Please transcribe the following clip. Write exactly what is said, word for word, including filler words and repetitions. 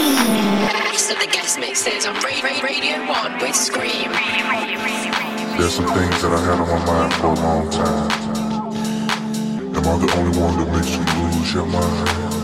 Rest of the guest mixes on Radio, Radio one with Scream. There's some things that I had on my mind for a long time. Am I the only one that makes you lose your mind?